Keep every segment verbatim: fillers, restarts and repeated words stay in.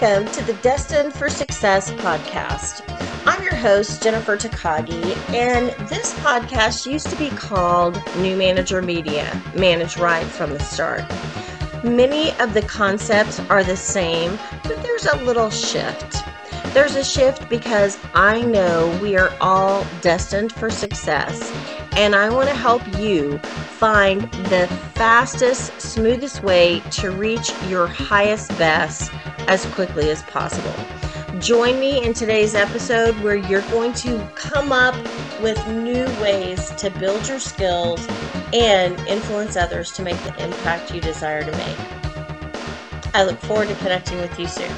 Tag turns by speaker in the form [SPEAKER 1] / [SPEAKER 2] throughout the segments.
[SPEAKER 1] Welcome to the Destined for Success podcast. I'm your host, Jennifer Takagi, and this podcast used to be called New Manager Media, Manage Right from the Start. Many of the concepts are the same, but there's a little shift. There's a shift because I know we are all destined for success, and I want to help you find the fastest, smoothest way to reach your highest best as quickly as possible. Join me in today's episode where you're going to come up with new ways to build your skills and influence others to make the impact you desire to make. I look forward to connecting with you soon.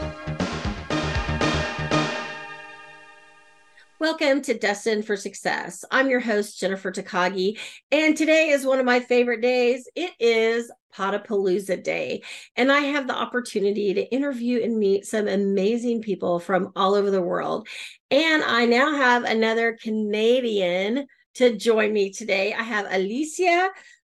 [SPEAKER 1] Welcome to Destined for Success. I'm your host, Jennifer Takagi, and today is one of my favorite days. It is Potapalooza Day, and I have the opportunity to interview and meet some amazing people from all over the world. And I now have another Canadian to join me today. I have Alicia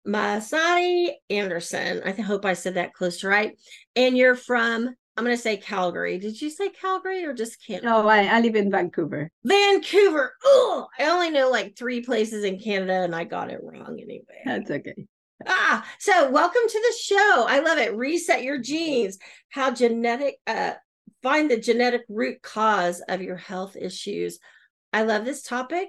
[SPEAKER 1] Masari Anderson. I hope I said that close to right. And you're from, I'm going to say Calgary. Did you say Calgary or just Canada?
[SPEAKER 2] No, I, I live in Vancouver.
[SPEAKER 1] Vancouver. Oh, I only know like three places in Canada and I got it wrong anyway.
[SPEAKER 2] That's okay.
[SPEAKER 1] Ah, so welcome to the show. I love it. Reset your genes. How genetic, uh, find the genetic root cause of your health issues. I love this topic.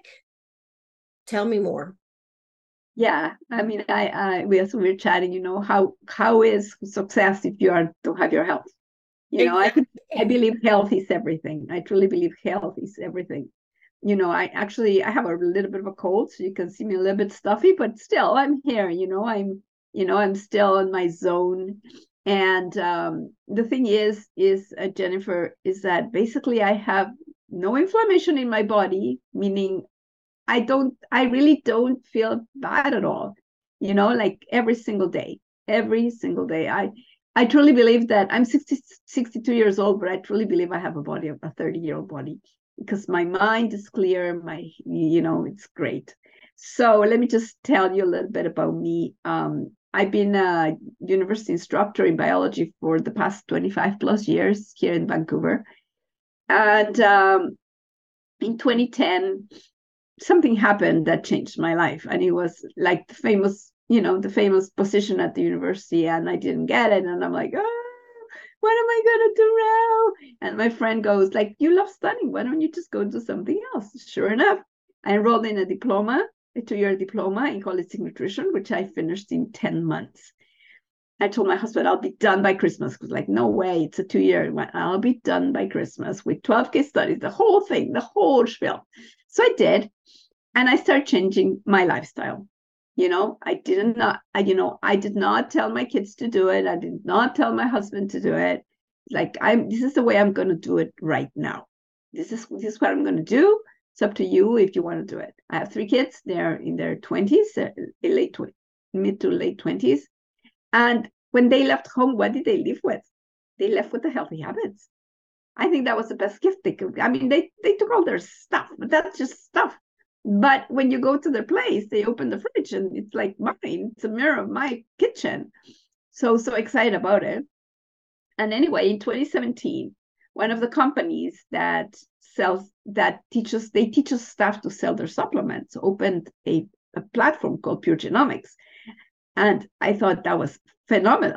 [SPEAKER 1] Tell me more.
[SPEAKER 2] Yeah, I mean, I, I we as we were chatting, you know, how how is success if you are don't have your health? You know, exactly. I I believe health is everything. I truly believe health is everything. You know, I actually I have a little bit of a cold, so you can see me a little bit stuffy, but still I'm here. You know, I'm you know I'm still in my zone. And um, the thing is, is uh, Jennifer, is that basically I have no inflammation in my body, meaning I don't, I really don't feel bad at all. You know, like every single day, every single day. I I truly believe that I'm sixty, sixty-two years old, but I truly believe I have a body of a thirty year old body because my mind is clear. My, you know, it's great. So let me just tell you a little bit about me. Um, I've been a university instructor in biology for the past twenty-five plus years here in Vancouver. And um, in twenty ten, something happened that changed my life. And it was like the famous, you know, the famous position at the university, and I didn't get it. And I'm like, oh, what am I going to do now? And my friend goes like, you love studying. Why don't you just go do something else? Sure enough, I enrolled in a diploma, a two-year diploma in holistic nutrition, which I finished in ten months. I told my husband, I'll be done by Christmas. He was like, no way, it's a two-year. I'll be done by Christmas with twelve case studies, the whole thing, the whole spiel. So I did. And I started changing my lifestyle. You know, I didn't not, I, you know, I did not tell my kids to do it. I did not tell my husband to do it. Like, I'm, this is the way I'm going to do it right now. This is, this is what I'm going to do. It's up to you if you want to do it. I have three kids. They're in their twenties, late, mid to late twenties. And when they left home, what did they live with? They left with the healthy habits. I think that was the best gift they could. I mean, they, they took all their stuff, but that's just stuff. But when you go to their place, they open the fridge and it's like mine. It's a mirror of my kitchen. So, so excited about it. And anyway, in twenty seventeen, one of the companies that sells, that teaches, they teach us staff to sell their supplements, opened a, a platform called Pure Genomics. And I thought that was phenomenal.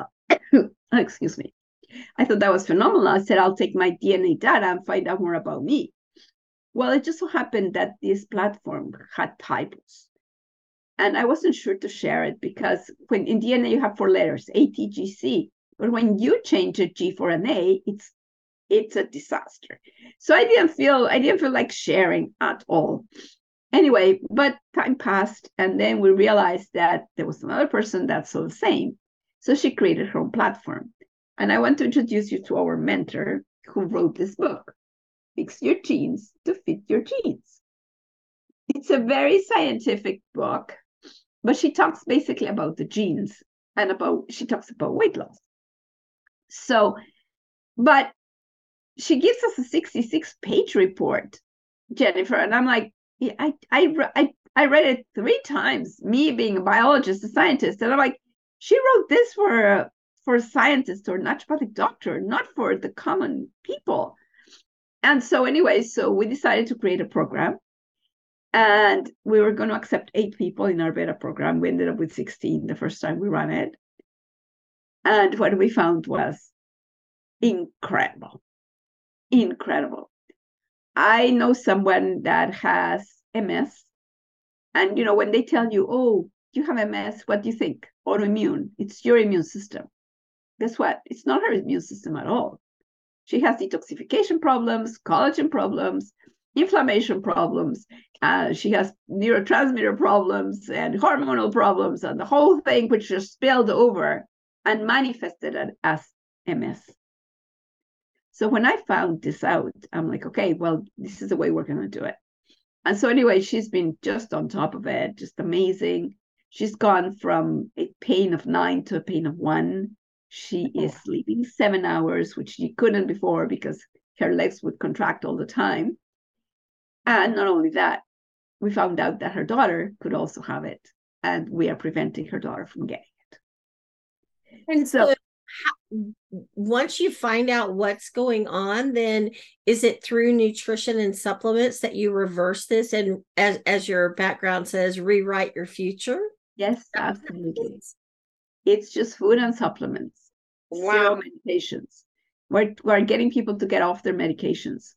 [SPEAKER 2] Excuse me. I thought that was phenomenal. I said, I'll take my D N A data and find out more about me. Well, it just so happened that this platform had typos. And I wasn't sure to share it because when in D N A you have four letters, A, T, G, C. But when you change a G for an A, it's it's a disaster. So I didn't feel I didn't feel like sharing at all. Anyway, but time passed, and then we realized that there was another person that saw the same. So she created her own platform. And I want to introduce you to our mentor who wrote this book. Fix Your Genes to Fit Your Genes. It's a very scientific book, but she talks basically about the genes and about, she talks about weight loss. So, but she gives us a sixty-six page report, Jennifer, and I'm like, yeah, I, I, I, I read it three times, me being a biologist, a scientist, and I'm like, she wrote this for for scientists or naturopathic doctor, not for the common people. And so anyway, so we decided to create a program, and we were going to accept eight people in our beta program. We ended up with sixteen the first time we ran it. And what we found was incredible, incredible. I know someone that has M S, and you know, when they tell you, oh, you have M S, what do you think? Autoimmune. It's your immune system. Guess what? It's not her immune system at all. She has detoxification problems, collagen problems, inflammation problems. Uh, she has neurotransmitter problems and hormonal problems, and the whole thing, which just spilled over and manifested as M S. So when I found this out, I'm like, okay, well, this is the way we're going to do it. And so anyway, she's been just on top of it, just amazing. She's gone from a pain of nine to a pain of one. She is sleeping seven hours, which she couldn't before because her legs would contract all the time. And not only that, we found out that her daughter could also have it, and we are preventing her daughter from getting it.
[SPEAKER 1] And so, how, once you find out what's going on, then is it through nutrition and supplements that you reverse this and, as as your background says, rewrite your future?
[SPEAKER 2] Yes, absolutely. It's just food and supplements. Wow. Zero medications. We're, we're getting people to get off their medications.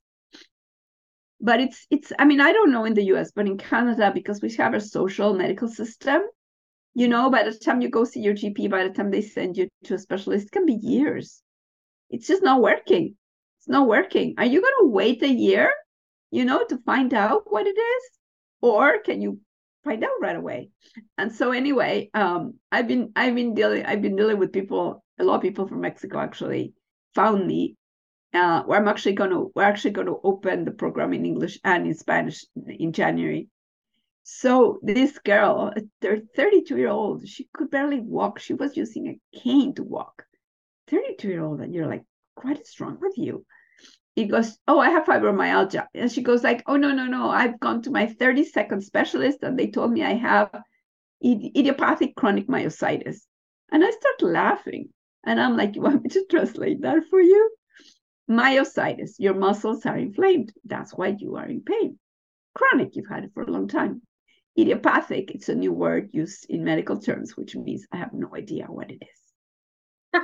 [SPEAKER 2] But it's, it's, I mean, I don't know in the U S, but in Canada, because we have a social medical system, you know, by the time you go see your G P, by the time they send you to a specialist, it can be years. It's just not working. It's not working. Are you going to wait a year, you know, to find out what it is? Or can you find out right away? And so anyway, um, I've been, I've been dealing, I've been dealing with people, a lot of people from Mexico actually found me. Uh, where I'm actually going to, we're actually going to open the program in English and in Spanish in January. So this girl, they're thirty-two year old, she could barely walk. She was using a cane to walk. thirty-two year old, and you're like, what is wrong with you? He goes, oh, I have fibromyalgia. And she goes like, oh, no, no, no. I've gone to my thirty-second specialist, and they told me I have idiopathic chronic myositis. And I start laughing. And I'm like, you want me to translate that for you? Myositis, your muscles are inflamed. That's why you are in pain. Chronic, you've had it for a long time. Idiopathic, it's a new word used in medical terms, which means I have no idea what it is.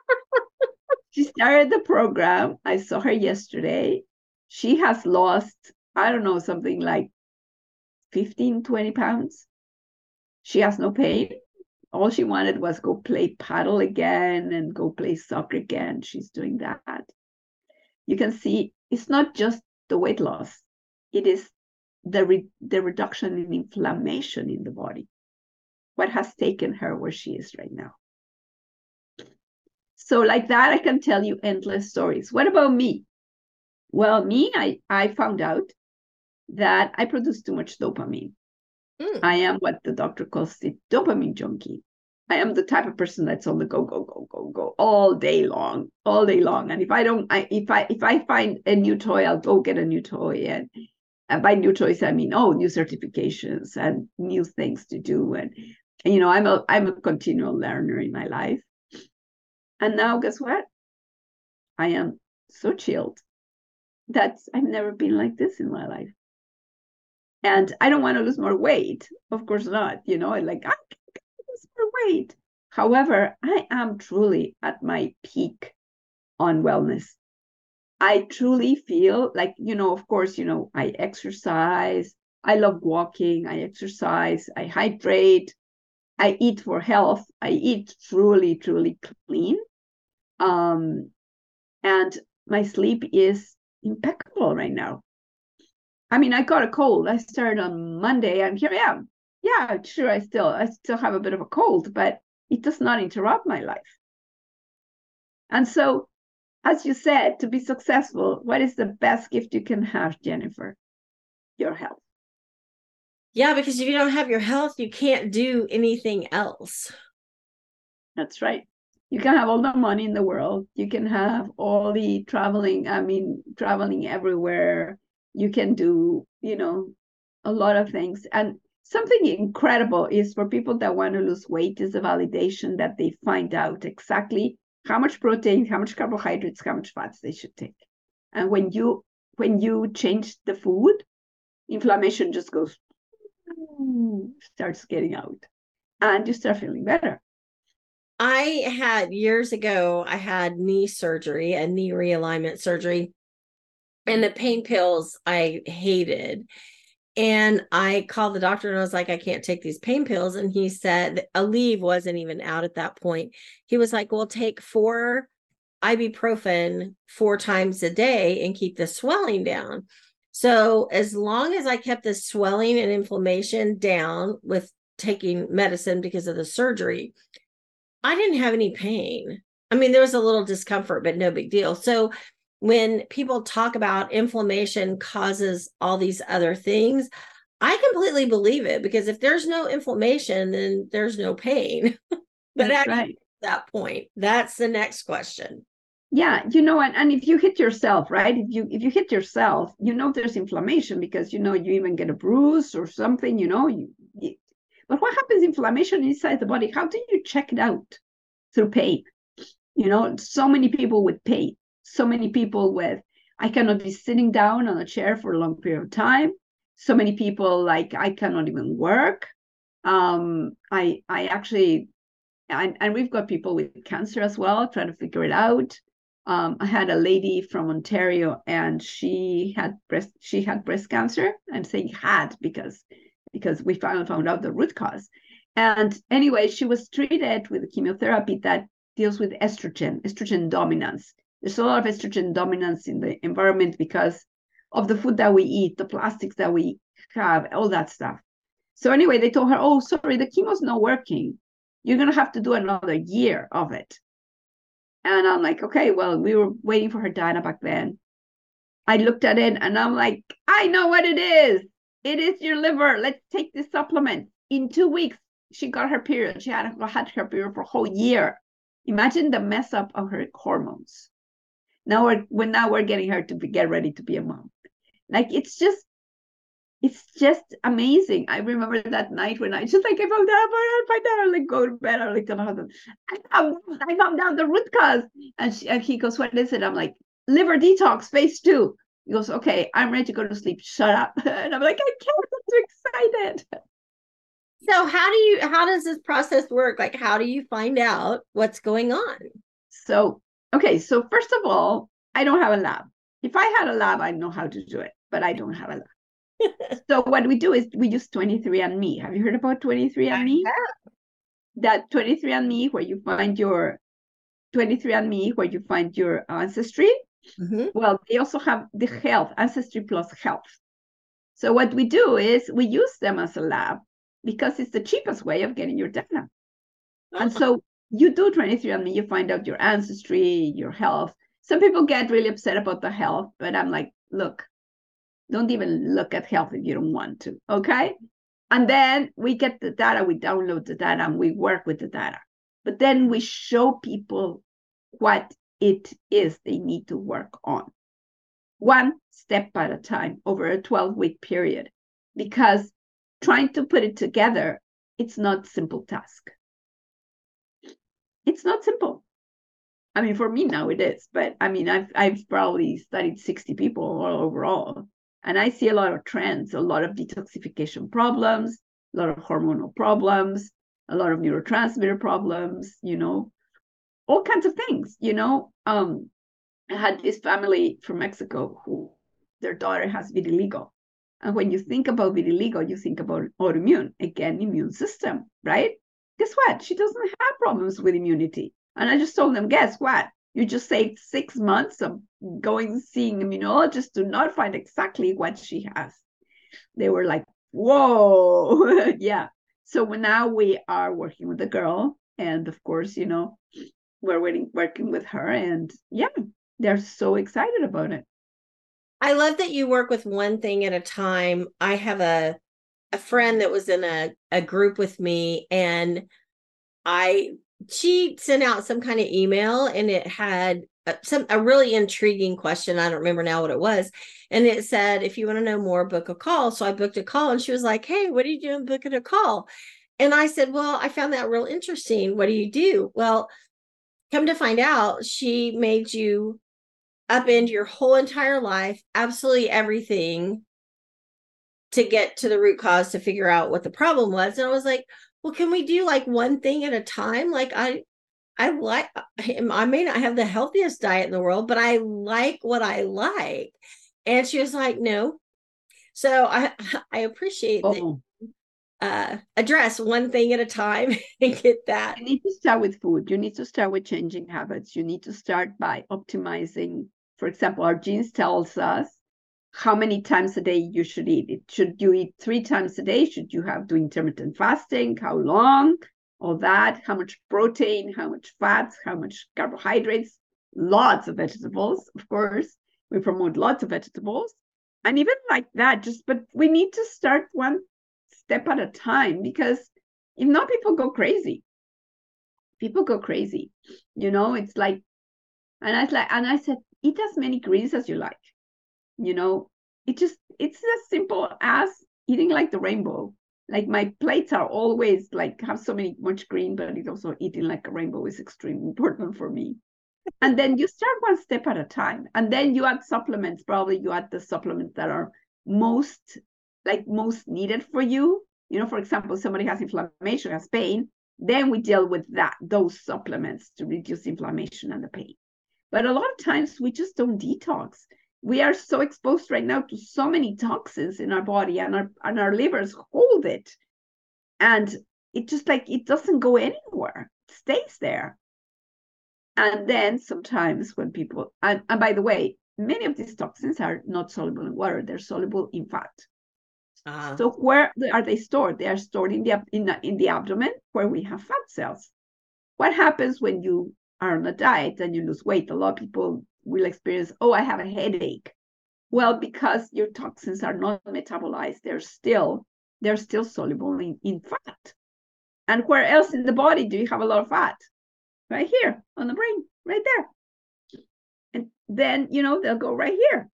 [SPEAKER 2] She started the program. I saw her yesterday. She has lost, I don't know, something like fifteen, twenty pounds. She has no pain. All she wanted was go play paddle again and go play soccer again. She's doing that. You can see it's not just the weight loss. It is the, re the reduction in inflammation in the body, what has taken her where she is right now. So like that, I can tell you endless stories. What about me? Well, me, I, I found out that I produce too much dopamine. Mm. I am what the doctor calls the dopamine junkie. I am the type of person that's on the go, go, go, go, go all day long, all day long. And if I don't, I, if I if I find a new toy, I'll go get a new toy. And, and by new toys, I mean, oh, new certifications and new things to do. And, and you know, I'm a I'm a continual learner in my life. And now, guess what? I am so chilled that I've never been like this in my life. And I don't want to lose more weight. Of course not. You know, like, I can't lose more weight. However, I am truly at my peak on wellness. I truly feel like, you know, of course, you know, I exercise. I love walking. I exercise. I hydrate. I eat for health. I eat truly, truly clean. Um, and my sleep is impeccable right now. I mean, I got a cold. I started on Monday, and here I am. Yeah, sure, I still, I still have a bit of a cold, but it does not interrupt my life. And so, as you said, to be successful, what is the best gift you can have, Jennifer? Your health.
[SPEAKER 1] Yeah, because if you don't have your health, you can't do anything else.
[SPEAKER 2] That's right. You can have all the money in the world. You can have all the traveling, I mean, traveling everywhere. You can do, you know, a lot of things. And something incredible is for people that want to lose weight is a validation that they find out exactly how much protein, how much carbohydrates, how much fats they should take. And when you when you change the food, inflammation just goes, starts getting out, and you start feeling better.
[SPEAKER 1] I had years ago, I had knee surgery, a knee realignment surgery, and the pain pills I hated. And I called the doctor and I was like, I can't take these pain pills. And he said, Aleve wasn't even out at that point. He was like, well, take four ibuprofen four times a day and keep the swelling down. So as long as I kept the swelling and inflammation down with taking medicine because of the surgery, I didn't have any pain. I mean, there was a little discomfort, but no big deal. So when people talk about inflammation causes all these other things, I completely believe it, because if there's no inflammation, then there's no pain. But
[SPEAKER 2] That's
[SPEAKER 1] at
[SPEAKER 2] right.
[SPEAKER 1] that point, that's the next question.
[SPEAKER 2] Yeah, you know, and, and if you hit yourself, right? If you if you hit yourself, you know there's inflammation, because you know you even get a bruise or something, you know. You, you, but what happens inflammation inside the body? How do you check it out? Through pain. You know, so many people with pain. So many people with, I cannot be sitting down on a chair for a long period of time. So many people like, I cannot even work. Um, I I actually, and, and we've got people with cancer as well, trying to figure it out. Um, I had a lady from Ontario, and she had breast, she had breast cancer. I'm saying had because, because we finally found out the root cause. And anyway, she was treated with chemotherapy that deals with estrogen, estrogen dominance. There's a lot of estrogen dominance in the environment because of the food that we eat, the plastics that we have, all that stuff. So anyway, they told her, oh, sorry, the chemo's not working. You're going to have to do another year of it. And I'm like, okay, well, we were waiting for her data back then. I looked at it and I'm like, I know what it is. It is your liver. Let's take this supplement. In two weeks, she got her period. She had, had her period for a whole year. Imagine the mess up of her hormones. Now we're, when now we're getting her to be, get ready to be a mom. Like, it's just, it's just amazing. I remember that night when I just like, I found out, I found out, like, go to bed. I'm like, to my husband, I found, I found out the root cause. And, she, and he goes, what is it? I'm like, liver detox, phase two. He goes, okay, I'm ready to go to sleep. Shut up. And I'm like, I can't, I'm too excited.
[SPEAKER 1] So how do you, how does this process work? Like, how do you find out what's going on?
[SPEAKER 2] So, okay, so first of all, I don't have a lab. If I had a lab, I know how to do it, but I don't have a lab. So what we do is we use twenty-three and me. Have you heard about twenty-three and me? That twenty-three and me, where you find your twenty-three and me, where you find your ancestry. Mm-hmm. Well, they also have the health, ancestry plus health. So what we do is we use them as a lab because it's the cheapest way of getting your data. Oh. And so you do twenty-three and me, you find out your ancestry, your health. Some people get really upset about the health, but I'm like, look, don't even look at health if you don't want to, okay? And then we get the data, we download the data, and we work with the data. But then we show people what it is they need to work on. One step at a time over a twelve-week period. Because trying to put it together, it's not a simple task. It's not simple. I mean, for me now it is, but I mean, I've I've probably studied sixty people all overall. And I see a lot of trends, a lot of detoxification problems, a lot of hormonal problems, a lot of neurotransmitter problems, you know, all kinds of things, you know. Um, I had this family from Mexico who their daughter has vitiligo. And when you think about vitiligo, you think about autoimmune, again, immune system, right? Guess what? She doesn't have problems with immunity. And I just told them, guess what? You just saved six months of going seeing immunologists to not find exactly what she has. They were like, whoa, yeah. So now we are working with the girl. And of course, you know, we're waiting, working with her. And yeah, they're so excited about it.
[SPEAKER 1] I love that you work with one thing at a time. I have a a friend that was in a, a group with me, and I she sent out some kind of email, and it had some a really intriguing question. I don't remember now what it was. And it said, if you want to know more, book a call. So I booked a call and she was like, hey, what are you doing booking a call? And I said, well, I found that real interesting. What do you do? Well, come to find out, she made you upend your whole entire life, absolutely everything, to get to the root cause, to figure out what the problem was. And I was like, well, can we do like one thing at a time? Like I I like, I may not have the healthiest diet in the world, but I like what I like. And she was like, no. So I, I appreciate
[SPEAKER 2] Oh,
[SPEAKER 1] that. Uh, address one thing at a time and get that.
[SPEAKER 2] you need to start with food. You need to start with changing habits. You need to start by optimizing. For example, our genes tells us how many times a day you should eat. It should you eat three times a day? Should you have do intermittent fasting? How long? All that, how much protein, how much fats, how much carbohydrates, lots of vegetables, of course. We promote lots of vegetables. And even like that, just, but we need to start one step at a time, because if not, people go crazy. People go crazy. You know, it's like, and I was like, and I said, eat as many greens as you like. You know, it just, it's as simple as eating like the rainbow. Like my plates are always like have so many much green, but it's also eating like a rainbow is extremely important for me. And then you start one step at a time, and then you add supplements. Probably you add the supplements that are most like most needed for you. You know, for example, somebody has inflammation, has pain, then we deal with that those supplements to reduce inflammation and the pain. But a lot of times we just don't detox. We are so exposed right now to so many toxins in our body, and our and our livers hold it, and it just like it doesn't go anywhere. It stays there. And then sometimes when people and, and by the way, many of these toxins are not soluble in water; they're soluble in fat. Uh-huh. So where are they stored? They are stored in the in the, in the abdomen, where we have fat cells. What happens when you are on a diet and you lose weight? A lot of people will experience, oh, I have a headache. Well, because your toxins are not metabolized, they're still they're still soluble in, in fat. And where else in the body do you have a lot of fat? Right here on the brain, right there. And then, you know, they'll go right here.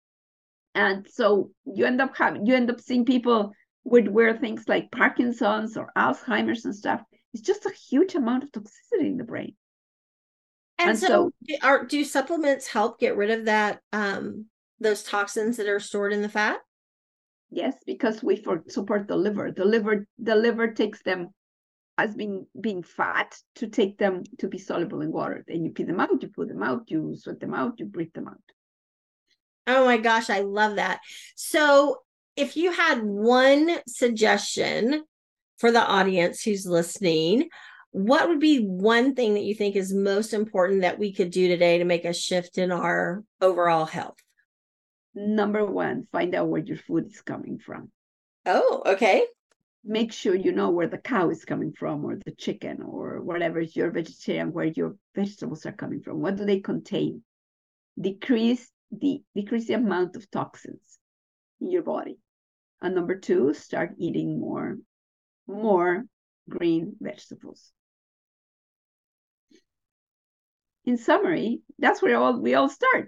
[SPEAKER 2] And so you end up having you end up seeing people with where things like Parkinson's or Alzheimer's and stuff. It's just a huge amount of toxicity in the brain.
[SPEAKER 1] And, and so, so are, do supplements help get rid of that, um, those toxins that are stored in the fat?
[SPEAKER 2] Yes, because we for, support the liver. The liver, the liver takes them as being being fat to take them to be soluble in water. Then you pee them out, you put them out, you sweat them out, you breathe them out.
[SPEAKER 1] Oh my gosh, I love that. So if you had one suggestion for the audience who's listening, what would be one thing that you think is most important that we could do today to make a shift in our overall health?
[SPEAKER 2] Number one, find out where your food is coming from.
[SPEAKER 1] Oh, okay.
[SPEAKER 2] Make sure you know where the cow is coming from, or the chicken, or whatever is your vegetarian, where your vegetables are coming from. What do they contain? Decrease the decrease the amount of toxins in your body. And number two, start eating more, more green vegetables. In summary, that's where all we all start.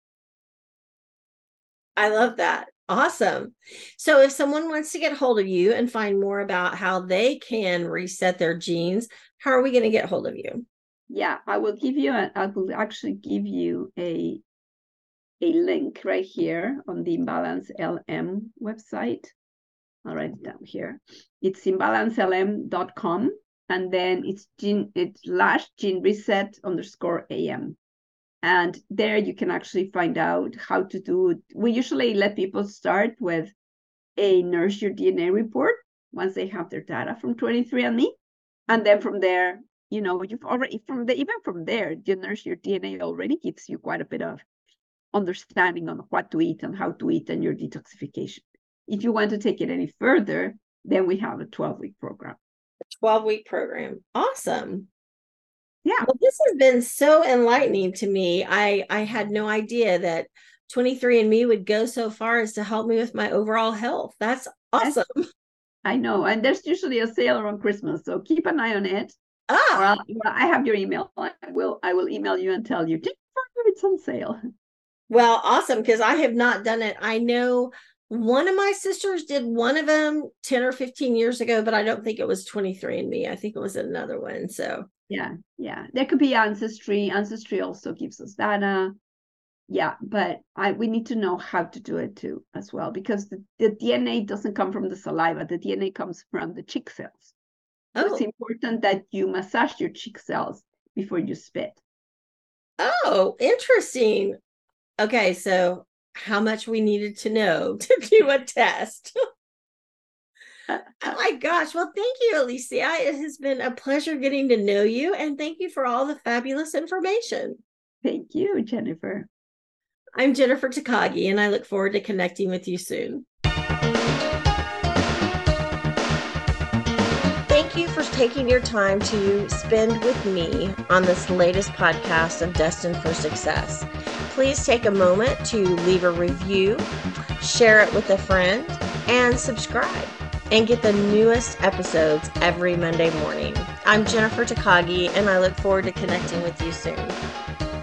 [SPEAKER 1] I love that. Awesome. So if someone wants to get hold of you and find more about how they can reset their genes, how are we going to get hold of you?
[SPEAKER 2] Yeah, I will give you, a, I will actually give you a, a link right here on the Imbalance L M website. I'll write it down here. It's imbalance L M dot com, and then it's gene, it's slash gene reset underscore A M. And there you can actually find out how to do it. We usually let people start with a Nourish Your D N A report once they have their data from twenty-three and me. And then from there, you know, you've already, from the, even from there, the Nourish Your D N A already gives you quite a bit of understanding on what to eat and how to eat and your detoxification. If you want to take it any further, then we have a twelve-week program.
[SPEAKER 1] A twelve-week program. Awesome.
[SPEAKER 2] Yeah.
[SPEAKER 1] Well, this has been so enlightening to me. I, I had no idea that twenty-three and me would go so far as to help me with my overall health. That's awesome. Yes,
[SPEAKER 2] I know. And there's usually a sale around Christmas, so keep an eye on it.
[SPEAKER 1] Ah.
[SPEAKER 2] Or I'll, I have your email. I will I will email you and tell you, it's on sale.
[SPEAKER 1] Well, awesome, because I have not done it. I know one of my sisters did one of them ten or fifteen years ago, but I don't think it was twenty-three and me. I think it was another one. So
[SPEAKER 2] yeah, yeah. There could be Ancestry. Ancestry also gives us data. Yeah, but I we need to know how to do it too as well, because the, the D N A doesn't come from the saliva. The D N A comes from the cheek cells. So oh. It's important that you massage your cheek cells before you spit.
[SPEAKER 1] Oh, interesting. Okay, so how much we needed to know to do a test. Oh my gosh. Well, thank you, Alicia. It has been a pleasure getting to know you, and thank you for all the fabulous information.
[SPEAKER 2] Thank you, Jennifer.
[SPEAKER 1] I'm Jennifer Takagi, and I look forward to connecting with you soon. Thank you for taking your time to spend with me on this latest podcast of Destined for Success. Please take a moment to leave a review, share it with a friend, and subscribe, and get the newest episodes every Monday morning. I'm Jennifer Takagi, and I look forward to connecting with you soon.